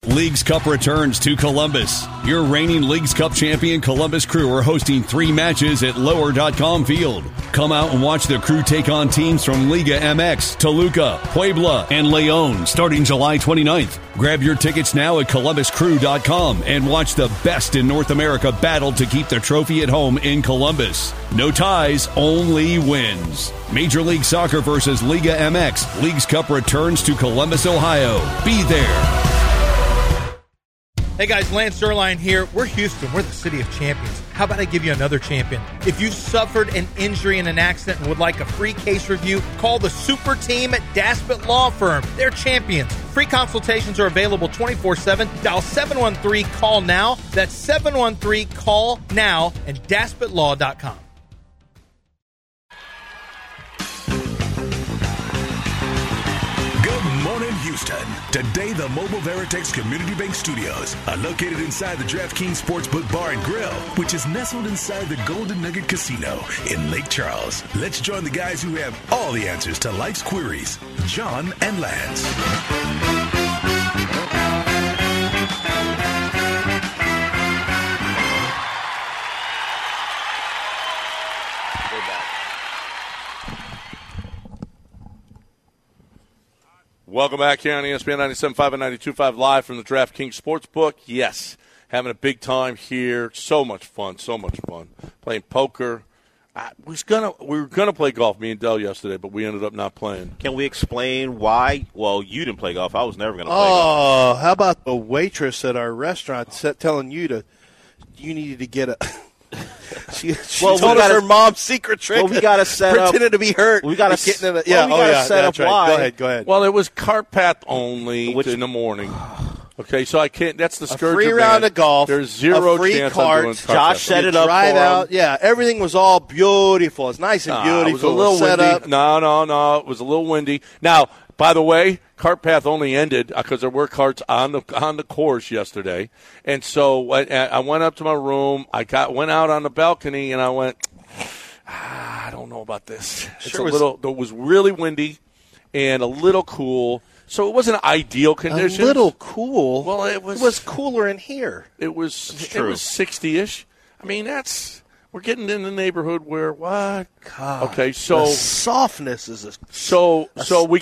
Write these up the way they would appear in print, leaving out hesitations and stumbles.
Leagues Cup returns to Columbus. Your reigning Leagues Cup champion Columbus Crew are hosting 3 matches at Lower.com Field. Come out and watch the Crew take on teams from Liga MX, Toluca, Puebla, and Leon starting July 29th. Grab your tickets now at ColumbusCrew.com and watch the best in North America battle to keep the trophy at home in Columbus. No ties, only wins. Major League Soccer versus Liga MX. Leagues Cup returns to Columbus, Ohio. Be there. Hey guys, Lance Zierlein here. We're Houston. We're the city of champions. How about I give you another champion? If you've suffered an injury in an accident and would like a free case review, call the super team at Daspit Law Firm. They're champions. Free consultations are available 24/7. Dial 713-CALL-NOW. That's 713-CALL-NOW and DaspitLaw.com. Houston. Today, the Mobile Veritex Community Bank Studios are located inside the DraftKings Sportsbook Bar and Grill, which is nestled inside the Golden Nugget Casino in Lake Charles. Let's join the guys who have all the answers to life's queries, John and Lance. Welcome back here on ESPN 97.5 and 92.5 live from the DraftKings Sportsbook. Yes, having a big time here. So much fun, Playing poker. We were gonna play golf, me and Dell, yesterday, but we ended up not playing. Can we explain why? Well, you didn't play golf. I was never going to play golf. Oh, how about the waitress at our restaurant telling you needed to get a... She told us her mom's secret trick. Well, we got to set up. Pretended to be hurt. We got to set up right. Why. Go ahead. Well, it was cart path only in the morning. Okay, so I can't. That's the scourge. A free round of golf. There's zero a free chance cart. I'm doing Josh set it up drive for out. him. Yeah, everything was all beautiful. It's nice and beautiful. It was a little set windy. Up. No. It was a little windy. Now, by the way, cart path only ended because there were carts on the course yesterday, and so I went up to my room. Went out on the balcony, and I went, I don't know about this. It was really windy and a little cool. So it wasn't ideal conditions. A little cool. Well, it was cooler in here. It was 60-ish. I mean, we're getting in the neighborhood where what? God, okay, so the softness is then we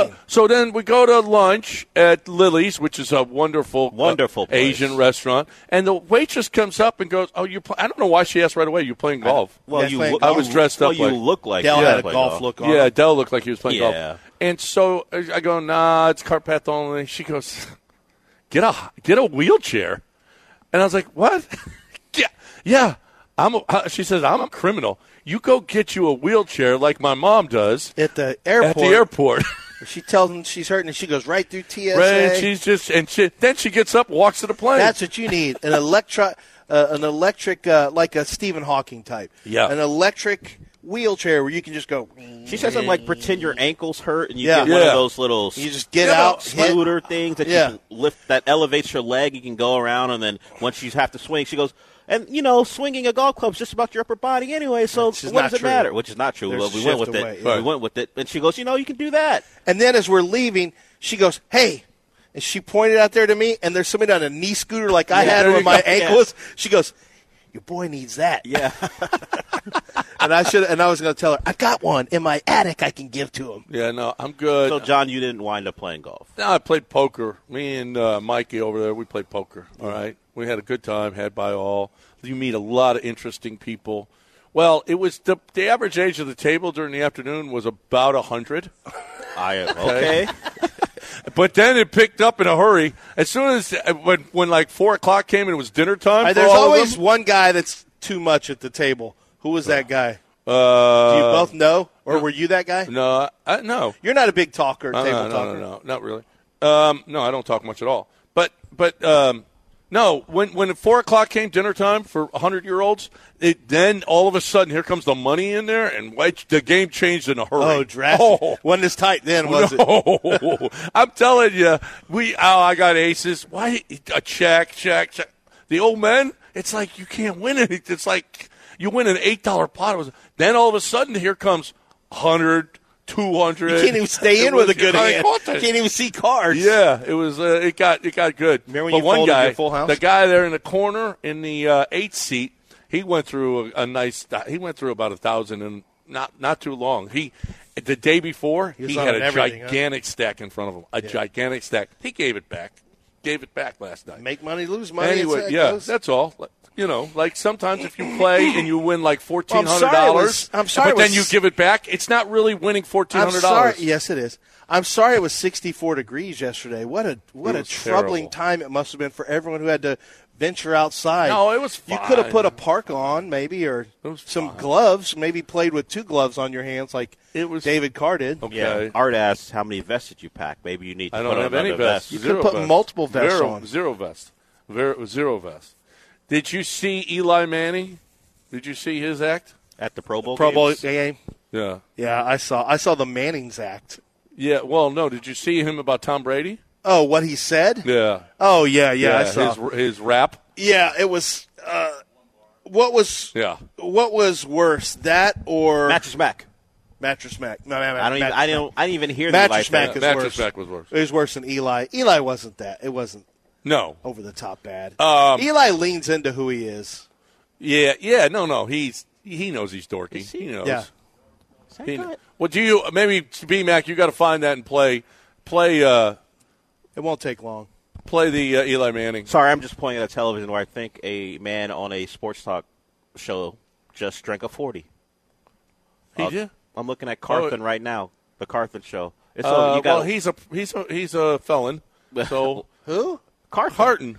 go to lunch at Lily's, which is a wonderful place. Asian restaurant, and the waitress comes up and goes, "Oh, I don't know why she asked right away. You're playing golf." I was dressed up. You look like Dell had a golf look on. Yeah, Dell looked like he was playing golf. And so I go, "Nah, it's cart path only." She goes, "Get a wheelchair," and I was like, "What?" yeah. She says, "I'm a criminal. You go get you a wheelchair like my mom does at the airport." She tells him she's hurting, and she goes right through TSA. Right, then she gets up, walks to the plane. That's what you need, an electric, like a Stephen Hawking type. Yeah, an electric wheelchair where you can just go. She says something like pretend your ankles hurt, and you get one of those little you just get out scooter things that you can lift that elevates your leg. You can go around, and then once you have to swing, she goes. And, swinging a golf club is just about your upper body anyway, so what does it matter? Which is not true. Well, we went with it. Yeah. We went with it. And she goes, you can do that. And then as we're leaving, she goes, hey. And she pointed out there to me, and there's somebody on a knee scooter like I had where my ankle was. She goes, your boy needs that. Yeah. and I was going to tell her, I got one in my attic I can give to him. Yeah, no, I'm good. So, John, you didn't wind up playing golf? No, I played poker. Me and Mikey over there, we played poker, all right? We had a good time, had by all. You meet a lot of interesting people. Well, it was the average age of the table during the afternoon was about 100. Okay. But then it picked up in a hurry. As soon as when like 4 o'clock came and it was dinner time. There's always one guy that's too much at the table. Who was that guy? Do you both know, or were you that guy? No, no. You're not a big talker, table talker. No, not really. No, I don't talk much at all. But no, when 4 o'clock came, dinner time for 100-year-olds, then all of a sudden here comes the money in there, and the game changed in a hurry. Oh, drastic. Wasn't as tight then, was it? I'm telling you, I got aces. Why a check? The old men, it's like you can't win it. It's like you win an $8 pot. Then all of a sudden here comes 100, 200. You can't even stay in with a good hand. Can't even see cars. Yeah, it was. It got good. Remember when but you one folded guy, your Full House? the guy there in the corner in the 8th seat, he went through a nice. He went through about 1,000 and not too long. The day before he had a gigantic stack in front of him. Gigantic stack. He gave it back. Last night. Make money, lose money. Anyway, that's all. Like sometimes if you play and you win like $1,400, but then you give it back, it's not really winning $1,400. Yes, it is. I'm sorry it was 64 degrees yesterday. What a troubling time it must have been for everyone who had to venture outside. No, it was fine. You could have put a parka on maybe or some gloves, maybe played with 2 gloves on your hands like David Carr did. Okay. Yeah. Art asked how many vests did you pack? Maybe you need to put on any vest. You could put multiple vests on. Zero vest. Did you see Eli Manning? Did you see his act? At the Pro Bowl game? Yeah. Yeah, I saw the Manning's act. Yeah, well, no. Did you see him about Tom Brady? Oh, what he said? Yeah. Oh, yeah, I saw. His rap? Yeah, it was what was worse, that or Mattress Mac? Mattress Mac. No, I didn't even hear the Mattress Mac. Mattress Mac was worse. It was worse than Eli. Eli wasn't that. It wasn't. No. Over the top bad. Eli leans into who he is. Yeah. No. He knows he's dorky. He knows. Yeah. Well, maybe B-Mac, you got to find that and play. It won't take long. Play the Eli Manning. Sorry, I'm just pointing at television where I think a man on a sports talk show just drank a 40. He did? I'm looking at Carthan right now. The Carthan show. Well, he's a felon. So who? Carton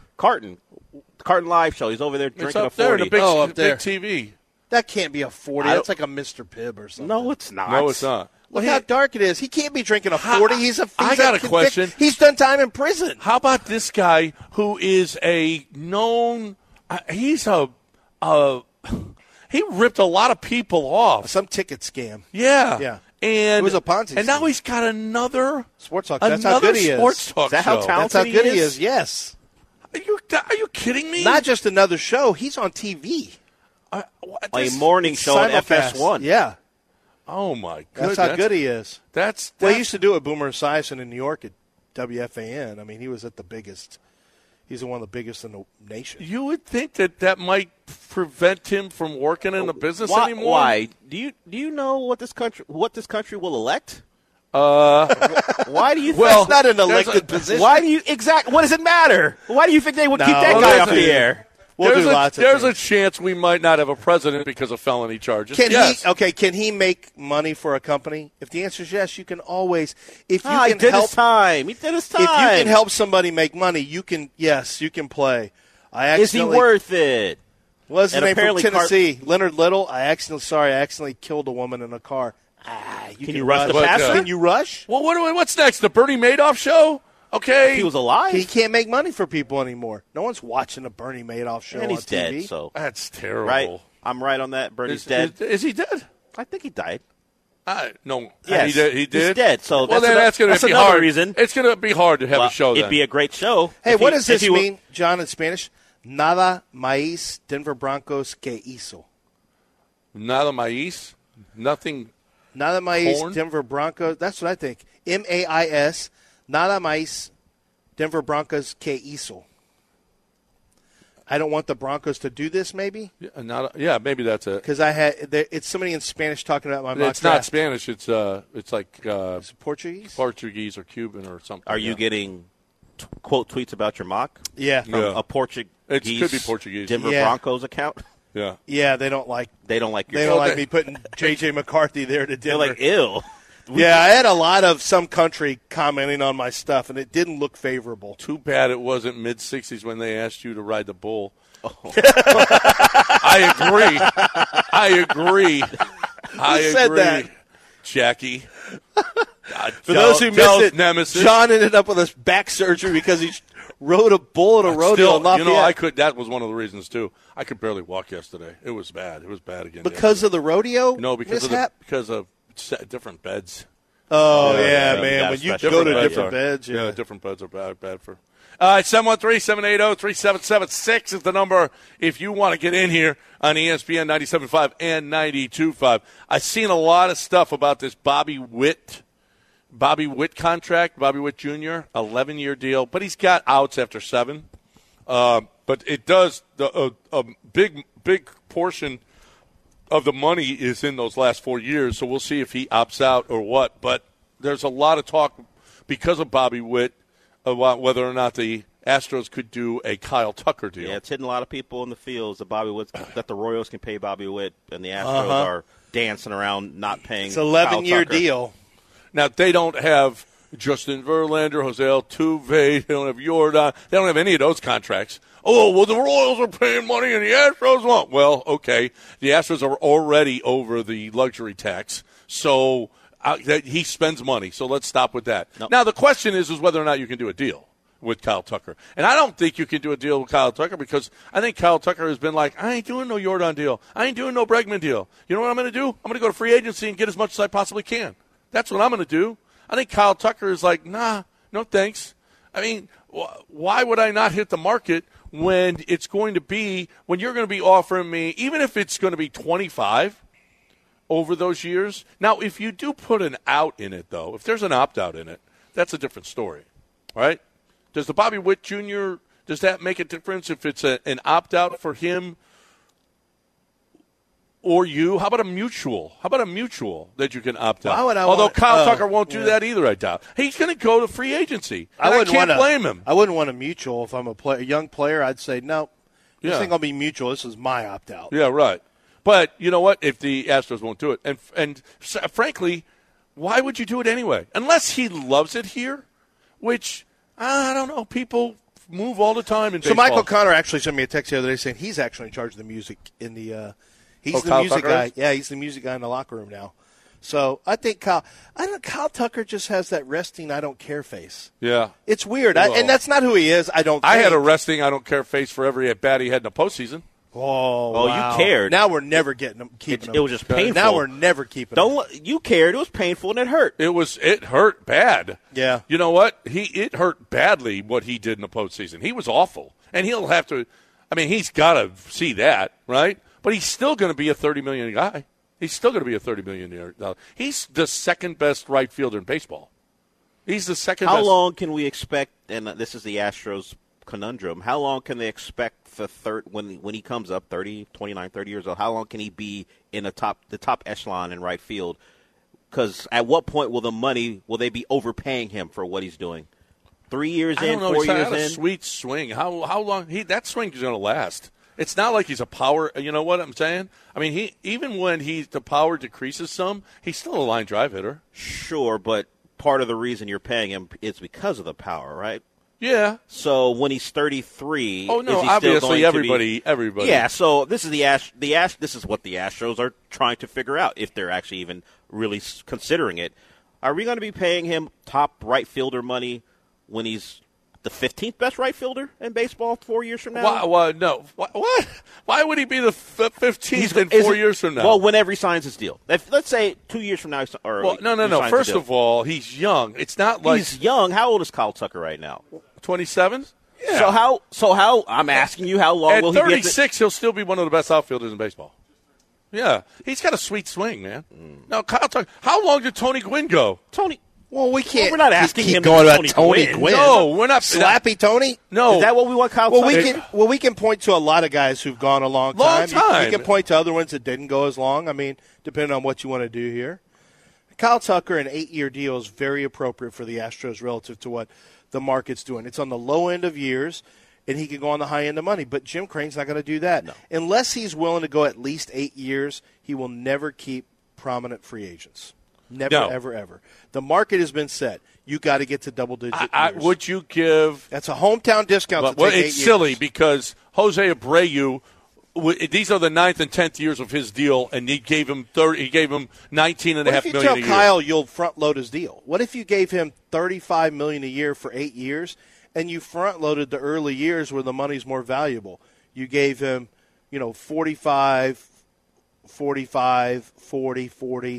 Live show. He's over there drinking a 40. There in a big TV. That can't be a 40. That's like a Mr. Pibb or something. No, it's not. Look how dark it is. He can't be drinking a 40. I got a question. He's done time in prison. How about this guy who is a known? He ripped a lot of people off. Some ticket scam. Yeah. And it was a Ponzi scheme. And now he's got another sports talk. That's how good he is. Sports talk. Is that how talented That's how good he is. Yes. Are you kidding me? Not just another show. He's on TV. A morning show on FS1. Yeah. Oh my goodness. That's how good he is. They used to do it. Boomer Esiason in New York at WFAN. I mean, he was at the biggest. He's one of the biggest in the nation. You would think that might prevent him from working in the business anymore. Why? Do you know what this country will elect? Why do you think it's not an elected position? Why do you what does it matter? Why do you think they would keep that guy off the air? There's a chance we might not have a president because of felony charges. Can he make money for a company? If the answer is yes, you can always. He did his time. He did his time. If you can help somebody make money, you can play. Is he worth it? What's his name from Tennessee? Leonard Little. I accidentally killed a woman in a car. Can you rush the passer? Can you rush? Well, what's next? The Bernie Madoff show? Okay. If he was alive. He can't make money for people anymore. No one's watching a Bernie Madoff show and he's on TV. Dead, so. That's terrible. Right? I'm right on that. Bernie's dead. Is he dead? I think he died. No. Yes. He did? He's dead. So that's going to be another hard. reason. It's going to be hard to have a show It'd be a great show. Hey, what does this mean, John, in Spanish? Nada maíz, Denver Broncos que hizo. Nada maíz? Nothing. Nada maíz, corn? Denver Broncos. That's what I think. MAIS. Nada maíz, Denver Broncos que hizo. I don't want the Broncos to do this, maybe? Yeah, maybe that's it. Because it's somebody in Spanish talking about my mock It's not Spanish. It's like is it Portuguese? Portuguese or Cuban or something. Are you getting quote tweets about your mock? Yeah. From a Portuguese. It could be Portuguese. Denver Broncos account? Yeah. Yeah, they don't like me putting J.J. McCarthy there to Denver. They're like, ew. Yeah, I had a lot of some country commenting on my stuff, and it didn't look favorable. Too bad it wasn't mid-'60s when they asked you to ride the bull. Oh. I agree. Who said that? Jackie. For those who missed it, Nemesis. John ended up with a back surgery because he rode a bull at a rodeo in Lafayette. That was one of the reasons, too. I could barely walk yesterday. It was bad. It was bad again. Because of the rodeo? No, because of different beds. Oh, yeah, man. When you go to different beds. Yeah, different beds are bad for. 713-780-3776 is the number if you want to get in here on ESPN 97.5 and 92.5. I've seen a lot of stuff about this Bobby Witt contract, Bobby Witt Jr., 11-year deal, but he's got outs after 7. But it does a big portion of the money is in those last 4 years, so we'll see if he opts out or what. But there's a lot of talk because of Bobby Witt about whether or not the Astros could do a Kyle Tucker deal. Yeah, it's hitting a lot of people in the fields that the Royals can pay Bobby Witt, and the Astros are dancing around not paying. It's an 11-year deal. Now, they don't have Justin Verlander, Jose Altuve, they don't have Jordan. They don't have any of those contracts. Oh, well, the Royals are paying money and the Astros won't. Well, okay. The Astros are already over the luxury tax, so he spends money. So let's stop with that. Nope. Now, the question is whether or not you can do a deal with Kyle Tucker. And I don't think you can do a deal with Kyle Tucker because I think Kyle Tucker has been like, I ain't doing no Jordan deal. I ain't doing no Bregman deal. You know what I'm going to do? I'm going to go to free agency and get as much as I possibly can. That's what I'm going to do. I think Kyle Tucker is like, nah, no thanks. I mean, why would I not hit the market when it's going to be, when you're going to be offering me, even if it's going to be 25 over those years. Now, if you do put an out in it, though, if there's an opt-out in it, that's a different story, right? Does the Bobby Witt Jr., does that make a difference if it's an opt-out for him or you? How about a mutual? How about a mutual that you can opt out? Although Kyle Tucker won't do that either, I doubt. He's going to go to free agency. I can't blame him. I wouldn't want a mutual. If I'm a young player, I'd say, no, this ain't going to be mutual. This is my opt-out. Yeah, right. But you know what? If the Astros won't do it, and frankly, why would you do it anyway? Unless he loves it here, which, I don't know, people move all the time in baseball. So Michael Connor actually sent me a text the other day saying he's actually in charge of the music in the he's the music guy. Yeah, he's the music guy in the locker room now. So I think Kyle Tucker just has that resting I don't care face. Yeah. It's weird. And that's not who he is, I don't think. I had a resting I don't care face for every at-bat he had in the postseason. Oh, wow. You cared. Now we're never keeping him. It was just painful. Now we're never keeping him. You cared. It was painful and it hurt. It hurt bad. Yeah. You know what? It hurt badly what he did in the postseason. He was awful. And he'll have to – I mean, he's got to see that, right? But he's still going to be a $30 million guy. He's still going to be a $30 million. He's the second best right fielder in baseball. He's the second best. How long can we expect – and this is the Astros conundrum. How long can they expect when he comes up 30 years old, how long can he be in the top echelon in right field? Because at what point will they be overpaying him for what he's doing? 3 years in, 4 years in? He's got a sweet swing. How long that swing is going to last? It's not like he's a power. You know what I'm saying? I mean, even when the power decreases some, he's still a line drive hitter. Sure, but part of the reason you're paying him is because of the power, right? Yeah. So when he's 33, oh no, is he obviously still going everybody. Yeah. So this is this is what the Astros are trying to figure out if they're actually even really considering it. Are we going to be paying him top right fielder money when he's the 15th best right fielder in baseball 4 years from now? No. What? Why would he be the 15th in 4 years from now? Well, whenever he signs his deal. Let's say 2 years from now. No. First of all, he's young. It's not like he's young. How old is Kyle Tucker right now? 27. Yeah. So how? I'm asking you, how long will he be? At 36, he'll still be one of the best outfielders in baseball. Yeah, he's got a sweet swing, man. Now, Kyle Tucker. How long did Tony Gwynn go? Well, we can't. We're not asking him going about Tony Gwynn. No, we're not. Slappy Tony? No. Is that what we want Kyle Tucker? We can point to a lot of guys who've gone a long time. We can point to other ones that didn't go as long. I mean, depending on what you want to do here. Kyle Tucker, an 8-year deal is very appropriate for the Astros relative to what the market's doing. It's on the low end of years, and he can go on the high end of money. But Jim Crane's not going to do that. No. Unless he's willing to go at least 8 years, he will never keep prominent free agents. Never, ever. The market has been set. You got to get to double-digit years. Would you give – that's a hometown discount to take 8 years. It's silly because Jose Abreu – these are the 9th and 10th years of his deal, and he gave him $19.5 million a year. What if you tell Kyle you'll front-load his deal? What if you gave him $35 million a year for 8 years, and you front-loaded the early years where the money's more valuable? You gave him, 45, 40,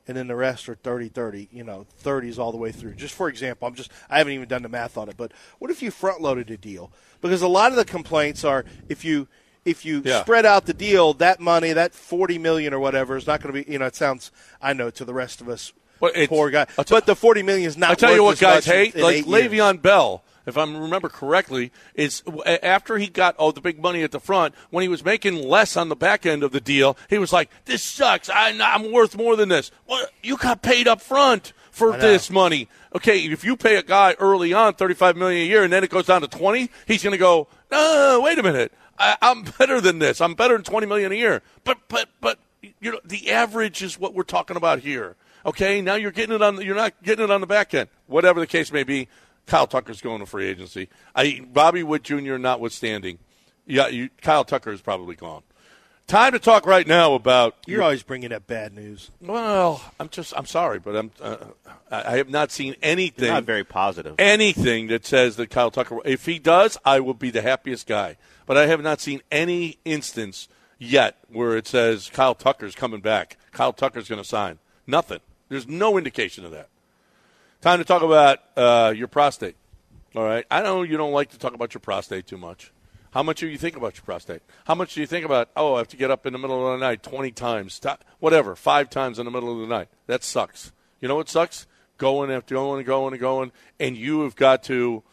and then the rest are 30-30, 30s all the way through. Just for example, I haven't even done the math on it, but what if you front-loaded a deal? Because a lot of the complaints are if you spread out the deal, that money, that $40 million or whatever, is not going to be, it sounds, I know, to the rest of us, poor guy. But the $40 million is not worth I tell you what guys hate, like Le'Veon Bell, if I remember correctly, is after he got the big money at the front, when he was making less on the back end of the deal, he was like, this sucks. I'm worth more than this. Well, you got paid up front for this money. Okay, if you pay a guy early on $35 million a year and then it goes down to 20, he's going to go, no, wait a minute. I'm better than this. I'm better than $20 million a year. But the average is what we're talking about here. Okay, now you're not getting it on the back end. Whatever the case may be, Kyle Tucker's going to free agency. Bobby Witt Jr. notwithstanding, Kyle Tucker is probably gone. Time to talk right now about. You're always bringing up bad news. Well, I'm sorry, but I have not seen anything. You're not very positive. Anything that says that Kyle Tucker. If he does, I will be the happiest guy. But I have not seen any instance yet where it says Kyle Tucker's coming back. Kyle Tucker's going to sign. Nothing. There's no indication of that. Time to talk about your prostate. All right. I know you don't like to talk about your prostate too much. How much do you think about your prostate? How much do you think about, I have to get up in the middle of the night 20 times, 5 times in the middle of the night? That sucks. You know what sucks? Going, and you've got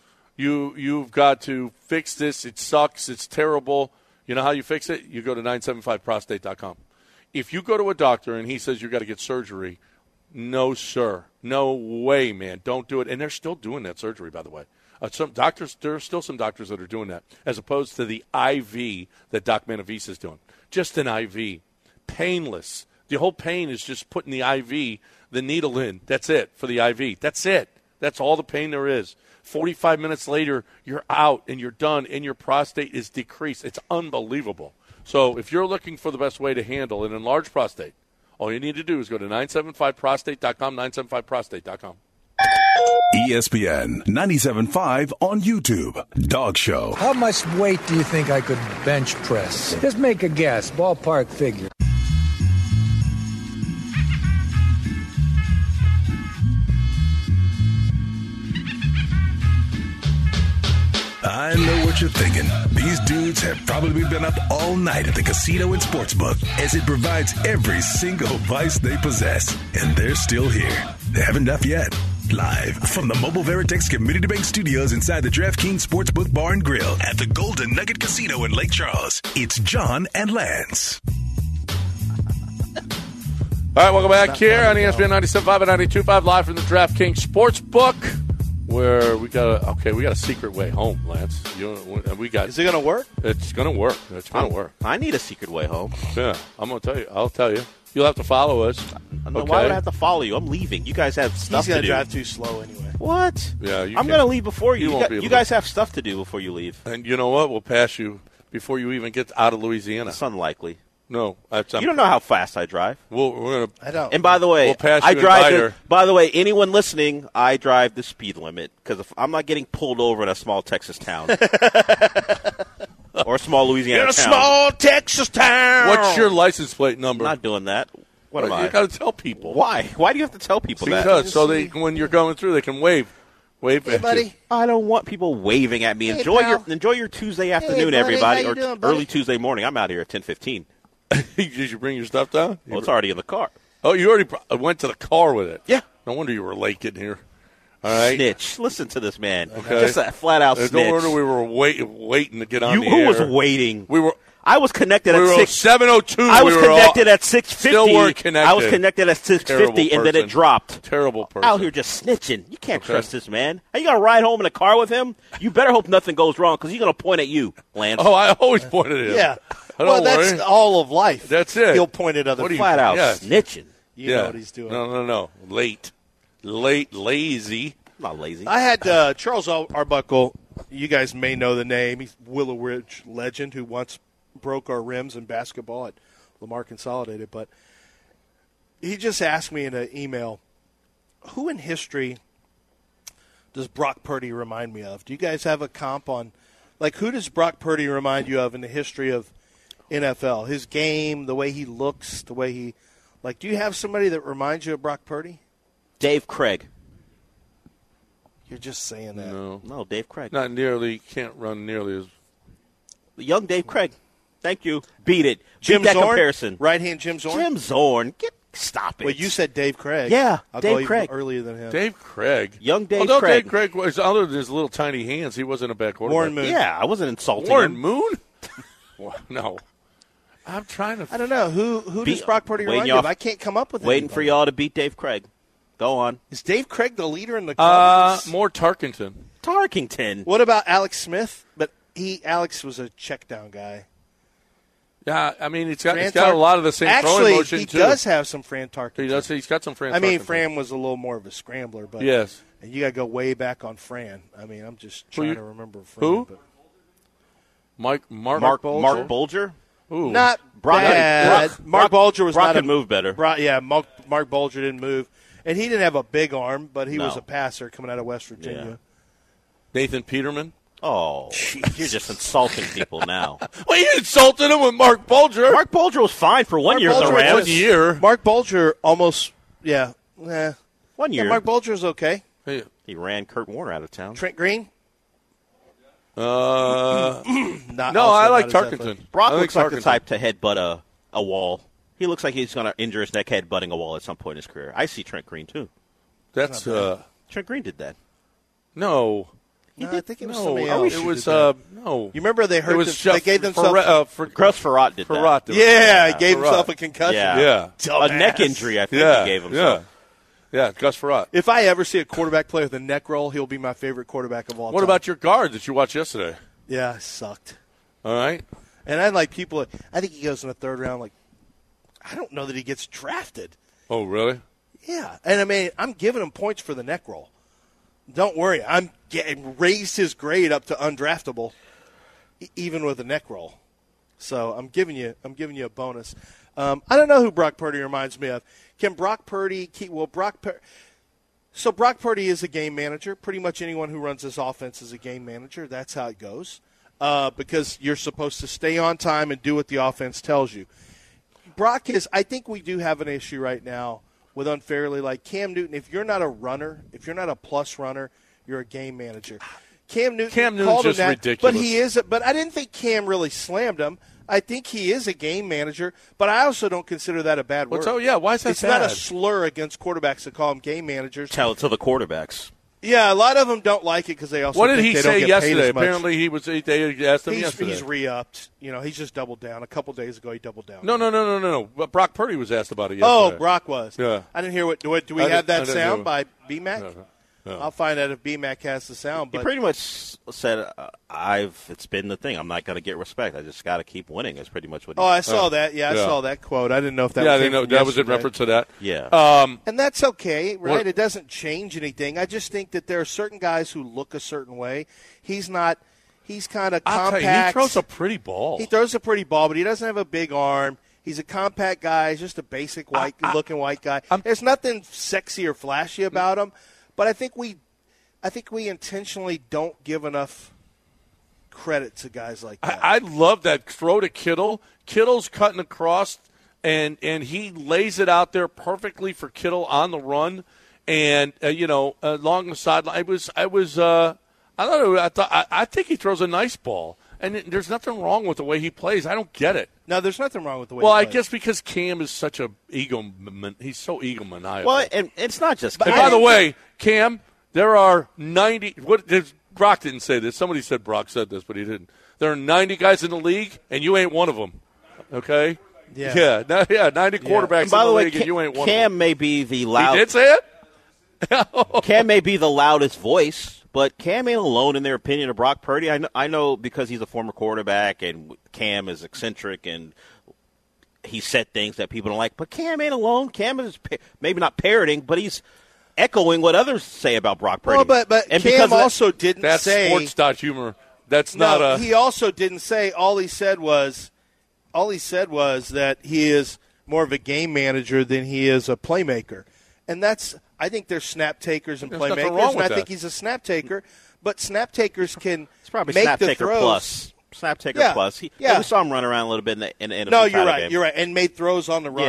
to fix this. It sucks. It's terrible. You know how you fix it? You go to 975prostate.com. If you go to a doctor and he says you've got to get surgery, no, sir. No way, man. Don't do it. And they're still doing that surgery, by the way. Some doctors, there are still some doctors that are doing that, as opposed to the IV that Doc Manavise is doing. Just an IV. Painless. The whole pain is just putting the IV, the needle in. That's it for the IV. That's it. That's all the pain there is. 45 minutes later, you're out and you're done, and your prostate is decreased. It's unbelievable. So if you're looking for the best way to handle an enlarged prostate, all you need to do is go to 975prostate.com, 975prostate.com. ESPN 97.5 on YouTube. Dog Show. How much weight do you think I could bench press? Just make a guess, ballpark figure. I know what you're thinking. These dudes have probably been up all night at the casino and sportsbook, as it provides every single vice they possess. And they're still here. They haven't left yet. Live from the Mobile Veritex Community Bank Studios inside the DraftKings Sportsbook Bar and Grill at the Golden Nugget Casino in Lake Charles, it's John and Lance. All right, welcome back here on ESPN 97.5 and 92.5, live from the DraftKings Sportsbook, where we got a secret way home, Lance. Is it going to work? It's going to work. It's going to work. I need a secret way home. Yeah, I'm going to tell you. I'll tell you. You'll have to follow us. No, why would I have to follow you? I'm leaving. You guys have stuff to do. He's going to drive too slow anyway. What? Yeah, I'm going to leave before you. You guys have stuff to do before you leave. And you know what? We'll pass you before you even get out of Louisiana. It's unlikely. No. You don't know how fast I drive. I don't. And by the way, we'll pass I you drive. By the way, anyone listening, I drive the speed limit because I'm not getting pulled over in a small Texas town. Or a small Louisiana town. In a small Texas town. What's your license plate number? I'm not doing that. What am I? You got to tell people. Why? Why do you have to tell people that? Because when you're going through, they can wave at buddy. you. I don't want people waving at me. Hey, enjoy your Tuesday afternoon, everybody, or early Tuesday morning. I'm out here at 10:15. Did you bring your stuff down? Well, it's already in the car. Oh, you already went to the car with it? Yeah. No wonder you were late getting here. All right. Snitch. Listen to this man. Okay. Just a flat-out snitch. No wonder we were waiting to get on the air. Who was waiting? I was connected at 7:02. I was connected at 6:50. Still weren't connected. I was connected at 6:50, and then it dropped. Terrible person. Out here just snitching. You can't trust this man. Are you going to ride home in a car with him? You better hope nothing goes wrong because he's going to point at you, Lance. Oh, I always point at him. Yeah. Well, that's all of life. That's it. He'll point at other people. Flat out snitching. You know what he's doing. No. Late, lazy. I'm not lazy. I had Charles Arbuckle. You guys may know the name. He's Willow Ridge legend who once broke our rims in basketball at Lamar Consolidated. But he just asked me in an email, who in history does Brock Purdy remind me of? Do you guys have a comp on, who does Brock Purdy remind you of in the history of NFL? His game, the way he looks, the way he Like, do you have somebody that reminds you of Brock Purdy? Dave Craig. You're just saying that. No, Dave Craig. Not nearly. Can't run nearly as. Young Dave Craig. Thank you. Beat it. Jim that Zorn? Comparison. Right-hand Jim Zorn? Jim Zorn. Stop it. Well, you said Dave Craig. Yeah, I'll Dave go Craig. even earlier than him. Dave Craig. Young Dave Although Craig. Dave Craig was, other than his little tiny hands, he wasn't a bad quarterback. Warren Moon. Yeah, I wasn't insulting Warren him. Moon? No. I'm trying to. I don't know. Who does Brock Purdy remind you of? I can't come up with Waiting anybody. for y'all to beat Dave Craig. Go on. Is Dave Craig the leader in the Cubs? More Tarkington. Tarkington. What about Alex Smith? But Alex was a check down guy. Yeah, I mean, he's got a lot of the same throwing motion, too. He does have some Fran Tarkenton. He does. He's got some Fran Tarkenton. I mean, Fran was a little more of a scrambler. But yes. And you got to go way back on Fran. I mean, I'm just trying to remember Fran. Who? But. Mark Bulger? Mark Bulger? Ooh. Not bad. Mark Bulger was Brock not could move better. Mark Bulger didn't move. And he didn't have a big arm, but he was a passer coming out of West Virginia. Yeah. Nathan Peterman? Oh, you're just insulting people now. Well, you insulted him with Mark Bulger. Mark Bulger was fine for 1 year. Bulger The Rams. 1 year. Mark Bulger almost, 1 year. Yeah, Mark Bulger's okay. Hey. He ran Kurt Warner out of town. Trent Green? No, I like Tarkenton. Brock looks like the type to headbutt a wall. He looks like he's going to injure his neck headbutting a wall at some point in his career. I see Trent Green, too. That's Trent Green did that. No. I think it was somebody else. It was no. You remember they hurt? They gave themselves. Gus Farrat did that. He gave himself a concussion. Yeah. A neck injury. I think he gave himself. Yeah, Gus Farrat. If I ever see a quarterback play with a neck roll, he'll be my favorite quarterback of all time. What about your guard that you watched yesterday? Yeah, sucked. All right. And I like people. I think he goes in the third round. Like, I don't know that he gets drafted. Oh, really? Yeah, and I mean, I'm giving him points for the neck roll. Don't worry, I'm raised his grade up to undraftable, even with a neck roll. So I'm giving you a bonus. I don't know who Brock Purdy reminds me of. Can Brock Purdy So Brock Purdy is a game manager. Pretty much anyone who runs this offense is a game manager. That's how it goes. Because you're supposed to stay on time and do what the offense tells you. Brock is. I think we do have an issue right now with unfairly, like Cam Newton. If you're not a runner, if you're not a plus runner, you're a game manager. Cam Newton's called just him that, ridiculous. But he is. But I didn't think Cam really slammed him. I think he is a game manager, but I also don't consider that a bad word. So yeah, why is that it's bad? Not a slur against quarterbacks to call them game managers. Tell it to the quarterbacks. Yeah, a lot of them don't like it because they also. What did think he they say don't get yesterday? paid as much. Apparently, they asked him yesterday. He's re-upped. He's just doubled down. A couple days ago, he doubled down. No. But Brock Purdy was asked about it Oh, yesterday. Brock was. Yeah. I didn't hear what. Do we have that sound by BMAC? No. I'll find out if BMAC has the sound. But he pretty much said, "It's been the thing. I'm not going to get respect. I just got to keep winning." Is pretty much what. I saw that. Yeah, I saw that quote. I didn't know if that. Yeah, I didn't know that was in reference to that. Yeah. And that's okay, right? It doesn't change anything. I just think that there are certain guys who look a certain way. He's not. He's kind of compact. He throws a pretty ball. He throws a pretty ball, but he doesn't have a big arm. He's a compact guy. He's just a basic looking white guy. There's nothing sexy or flashy about him. But I think we intentionally don't give enough credit to guys like that. I love that throw to Kittle. Kittle's cutting across, and he lays it out there perfectly for Kittle on the run, and along the sideline. I think he throws a nice ball, and there's nothing wrong with the way he plays. I don't get it. No, there's nothing wrong with the way. Well, he I plays. guess because Cam is such a he's so egomaniacal. Well, and it's not just. And by the way, Cam. There are 90 – Brock didn't say this. Somebody said Brock said this, but he didn't. There are 90 guys in the league, and you ain't one of them, okay? Yeah. 90 quarterbacks in the league, and you ain't one of them. Cam may be the loud – He did say it? Cam may be the loudest voice, but Cam ain't alone in their opinion of Brock Purdy. I know because he's a former quarterback, and Cam is eccentric, and he said things that people don't like. But Cam ain't alone. Cam is maybe not parroting, but he's – echoing what others say about Brock Purdy. Well, but and Cam also didn't say – That's sports humor. That's not a – he also didn't say – all he said was that he is more of a game manager than he is a playmaker. And that's – I think there's snap takers and playmakers, and I think he's a snap taker. But snap takers can it's probably make snap the taker throws. Plus. Snap taker plus. We saw him run around a little bit in No, you're right. You're right. And made throws on the run. Yeah.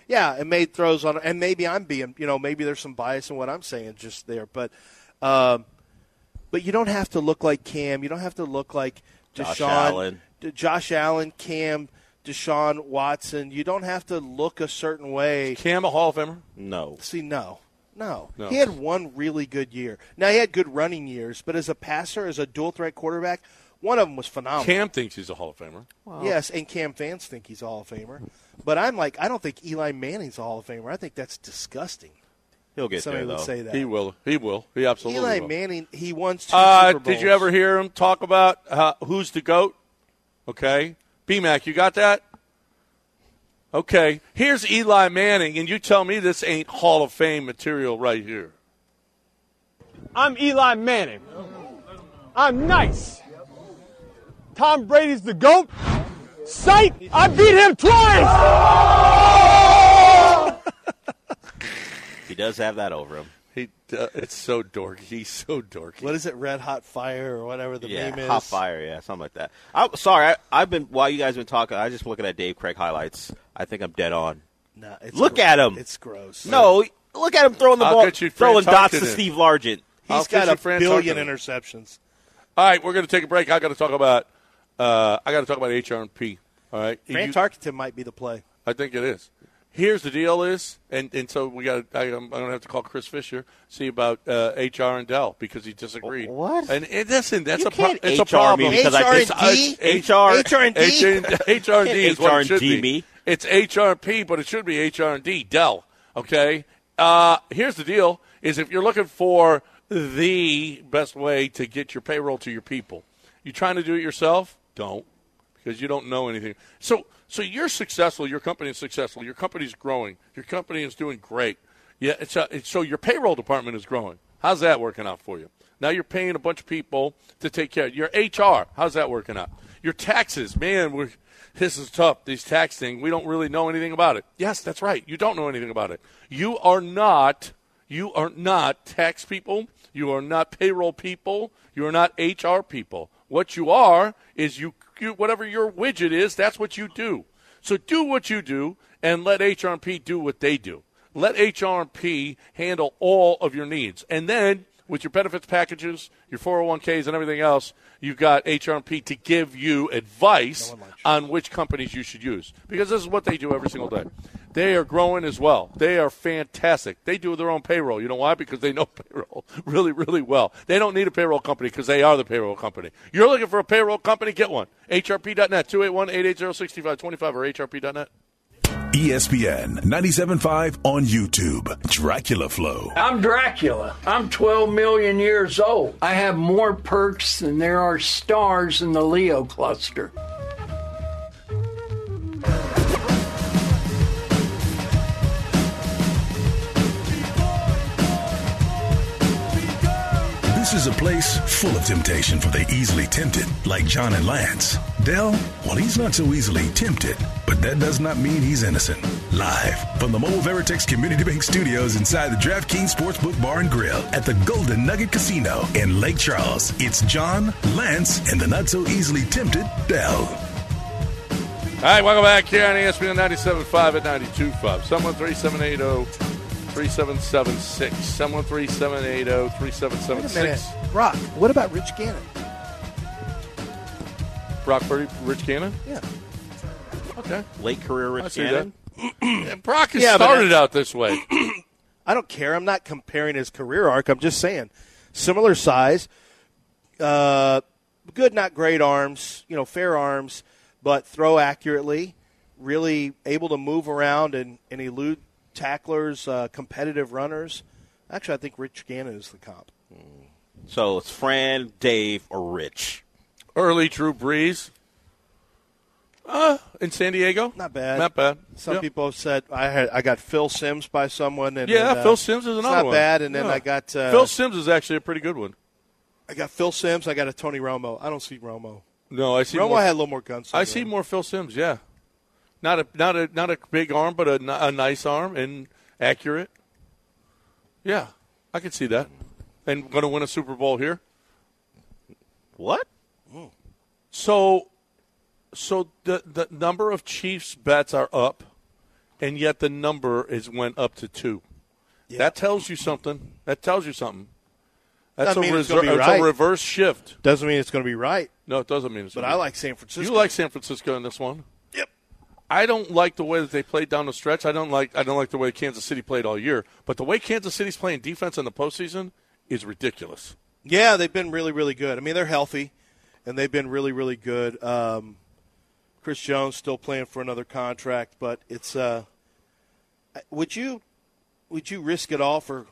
Yeah, and made throws on, and maybe I'm being, maybe there's some bias in what I'm saying just there, but you don't have to look like Cam. You don't have to look like Josh Allen, Cam, Deshaun Watson. You don't have to look a certain way. Is Cam a Hall of Famer? No. See, no. He had one really good year. Now, he had good running years, but as a passer, as a dual-threat quarterback, one of them was phenomenal. Cam thinks he's a Hall of Famer. Wow. Yes, and Cam fans think he's a Hall of Famer. But I'm like, I don't think Eli Manning's a Hall of Famer. I think that's disgusting. He'll get Somebody there, though. would say that. He will. He absolutely will. Eli Manning, he won 2 Super Bowls. Did you ever hear him talk about who's the GOAT? Okay. B-Mac, you got that? Okay. Here's Eli Manning, and you tell me this ain't Hall of Fame material right here. I'm Eli Manning. I'm nice. Tom Brady's the GOAT. Sight, I beat him twice! He does have that over him. It's so dorky. He's so dorky. What is it, Red Hot Fire or whatever the name is? Hot Fire, yeah, something like that. I'm sorry, I've been, while you guys have been talking, I was just looking at Dave Craig highlights. I think I'm dead on. No, look at him. It's gross. No, look at him throwing the ball, throwing dots to Steve Largent. He's got a billion interceptions. All right, we're going to take a break. I got to talk about HR&P. All right, Fran Tarkenton might be the play. I think it is. Here's the deal is, and so I'm going to have to call Chris Fisher, see about HR and Dell, because he disagreed. What? And listen, it's a HR&D? problem. HR&D is what it should be. It's HR&P, but it should be HR&D, Dell. Okay? Here's the deal, is if you're looking for the best way to get your payroll to your people, you trying to do it yourself? Don't, because you don't know anything. So you're successful. Your company is successful. Your company is growing. Your company is doing great. Yeah. So your payroll department is growing. How's that working out for you? Now you're paying a bunch of people to take care of your HR. How's that working out? Your taxes, man. This is tough. These tax things. We don't really know anything about it. Yes, that's right. You don't know anything about it. You are not tax people. You are not payroll people. You are not HR people. What you are is you whatever your widget is, that's what you do. So do what you do and let HR&P do what they do. Let HR&P handle all of your needs. And then with your benefits packages, your 401ks and everything else, you've got HR&P to give you advice on which companies you should use. Because this is what they do every single day. They are growing as well. They are fantastic. They do their own payroll. You know why? Because they know payroll really, really well. They don't need a payroll company because they are the payroll company. You're looking for a payroll company? Get one. HRP.net, 281-880-6525 or HRP.net. ESPN 97.5 on YouTube. Dracula Flow. I'm Dracula. I'm 12 million years old. I have more perks than there are stars in the Leo cluster. This is a place full of temptation for the easily tempted, like John and Lance. Dell, well, he's not so easily tempted, but that does not mean he's innocent. Live from the Mobile Veritex Community Bank Studios inside the DraftKings Sportsbook Bar and Grill at the Golden Nugget Casino in Lake Charles, it's John, Lance, and the not so easily tempted Dell. All right, welcome back here on ESPN 97.5 at 92.5. 713-780-3776. 713-780-3776. Brock, what about Rich Gannon? Brock Purdy, Rich Gannon? Yeah. Okay. Late career Rich Gannon. Brock has started out this way. I don't care. I'm not comparing his career arc. I'm just saying similar size, good, not great arms, fair arms, but throw accurately, really able to move around and elude tacklers, competitive runners. Actually, I think Rich Gannon is the comp. So it's Fran, Dave, or Rich. Early Drew Brees. In San Diego? Not bad. Not bad. Some people have said I got Phil Simms by someone. And Phil Simms is another one. Not bad. And then I got Phil Simms is actually a pretty good one. I got Phil Simms. I got a Tony Romo. I don't see Romo. No, I see Romo had a little more guns. I see more Phil Simms. Yeah, not a big arm, but a nice arm and accurate. Yeah, I can see that. And going to win a Super Bowl here. What? So the number of Chiefs bets are up, and yet the number went up to 2. Yeah. That tells you something. That's a reverse shift. Doesn't mean it's going to be right. No, it doesn't mean it's going to be right. But I like San Francisco. You like San Francisco in this one? Yep. I don't like the way that they played down the stretch. I don't like the way Kansas City played all year. But the way Kansas City's playing defense in the postseason is ridiculous. Yeah, they've been really, really good. I mean, they're healthy, and they've been really, really good. Chris Jones still playing for another contract, but it's would you risk it all for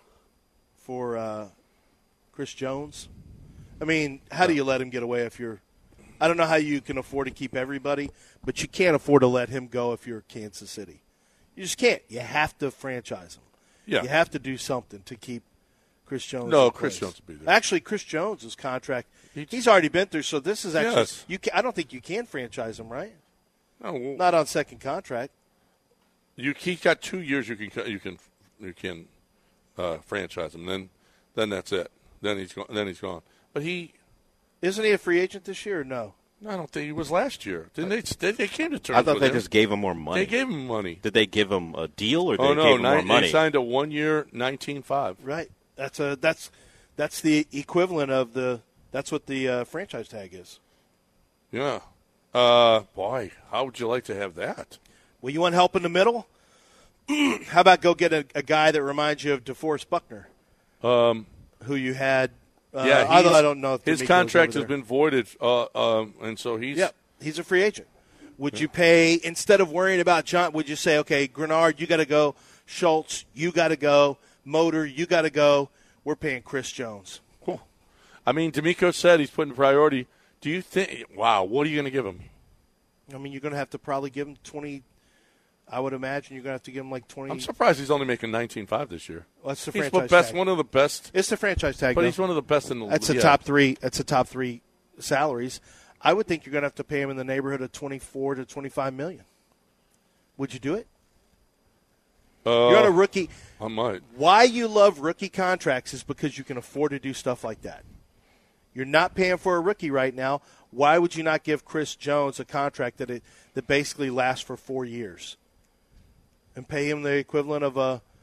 Chris Jones? I mean, how do you let him get away if you're – I don't know how you can afford to keep everybody, but you can't afford to let him go if you're Kansas City. You just can't. You have to franchise him. Yeah. You have to do something to keep Chris Jones. No, Chris Jones will be there. Actually, Chris Jones' contract, he's already been through, so this is actually yes. I don't think you can franchise him, right? No, well, not on second contract. He's got 2 years you can franchise him. Then that's it. Then he's gone. But isn't he a free agent this year or no? No, I don't think he was last year. Didn't they came to terms? I thought they just gave him more money. They gave him money. Did they give him a deal or did they give him more money? He signed a 1-year, $19.5. Right. That's the equivalent of that's what the franchise tag is. Yeah. Boy, how would you like to have that? Well, you want help in the middle? How about go get a guy that reminds you of DeForest Buckner, who you had. I don't know if his contract has been voided, and so he's a free agent. Would you pay, instead of worrying about John, would you say, okay, Grenard, you got to go, Schultz, you got to go, Motor, you got to go, we're paying Chris Jones? Cool. I mean, D'Amico said he's putting priority. Do you think, wow, what are you going to give him? I mean, you're going to have to probably give him 20. I would imagine you're going to have to give him like 20. I'm surprised he's only making $19.5 this year. Well, that's the he's franchise tag. One of the best. It's the franchise tag, but though. He's one of the best in the league. That's the top three. That's the top 3 salaries. I would think you're going to have to pay him in the neighborhood of $24 to $25 million. Would you do it? You're on a rookie. I might. Why you love rookie contracts is because you can afford to do stuff like that. You're not paying for a rookie right now. Why would you not give Chris Jones a contract that basically lasts for 4 years, and pay him the equivalent of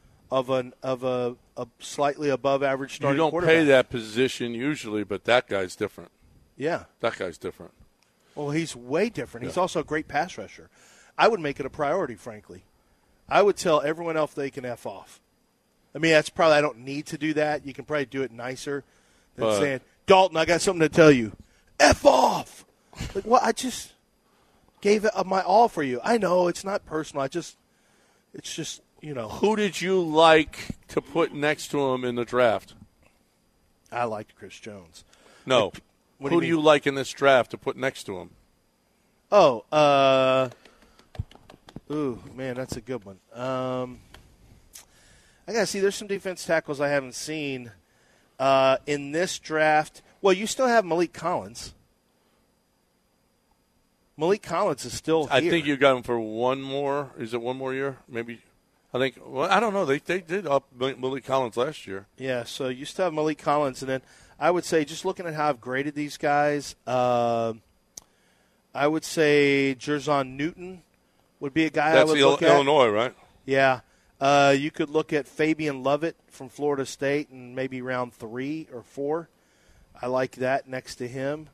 a slightly above average starting quarterback? You don't pay that position usually, but that guy's different. Yeah, that guy's different. Well, he's way different. Yeah. He's also a great pass rusher. I would make it a priority, frankly. I would tell everyone else they can F off. I mean, that's probably, I don't need to do that. You can probably do it nicer than saying, Dalton, I got something to tell you. F off. Like, well, I just gave it my all for you. I know it's not personal. It's just, you know. Who did you like to put next to him in the draft? I liked Chris Jones. No. Who do you like in this draft to put next to him? Oh, ooh, man, that's a good one. I got to see, there's some defense tackles I haven't seen in this draft. Well, you still have Malik Collins. Malik Collins is still here. I think you got him for one more. Is it one more year? Maybe. I think. Well, I don't know. They did up Malik Collins last year. Yeah. So you still have Malik Collins, and then I would say, just looking at how I've graded these guys, I would say Jerzon Newton would be a guy I would look at. That's Illinois, right? Yeah. You could look at Fabian Lovett from Florida State and maybe round 3 or 4. I like that next to him.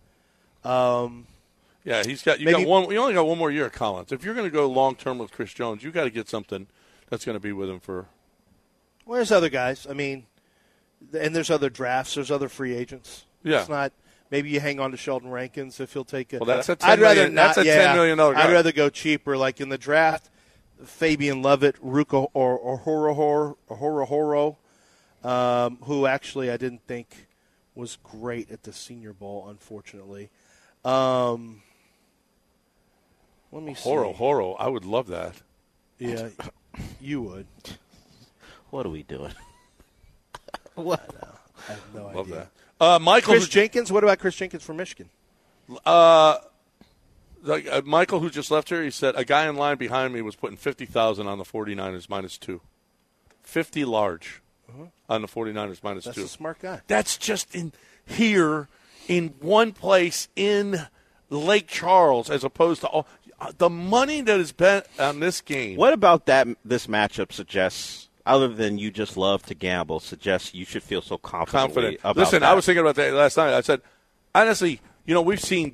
Yeah, he's got you only got one more year at Collins. If you're going to go long term with Chris Jones, you got to get something that's going to be with him for. Well, there's other guys. I mean, and there's other drafts. There's other free agents. Yeah, it's not. Maybe you hang on to Sheldon Rankins if he'll take it. Well, that's a $10 million. That's a $10 million guy. I'd rather go cheaper, like in the draft. Fabian Lovett, Ruka or Horahoro, who actually I didn't think was great at the Senior Bowl, unfortunately. Let me see. Horo, I would love that. Yeah, you would. What are we doing? What? I have no love idea. That. Michael Chris Jenkins. What about Chris Jenkins from Michigan? Michael, who just left here, he said a guy in line behind me was putting 50,000 on the 49ers -2. 50 large on the 49ers -2. That's a smart guy. That's just in here in one place in Lake Charles as opposed to all the money that is bet on this game. What about this matchup suggests, other than you just love to gamble, suggests you should feel so confident about Listen, that? I was thinking about that last night. I said, honestly, we've seen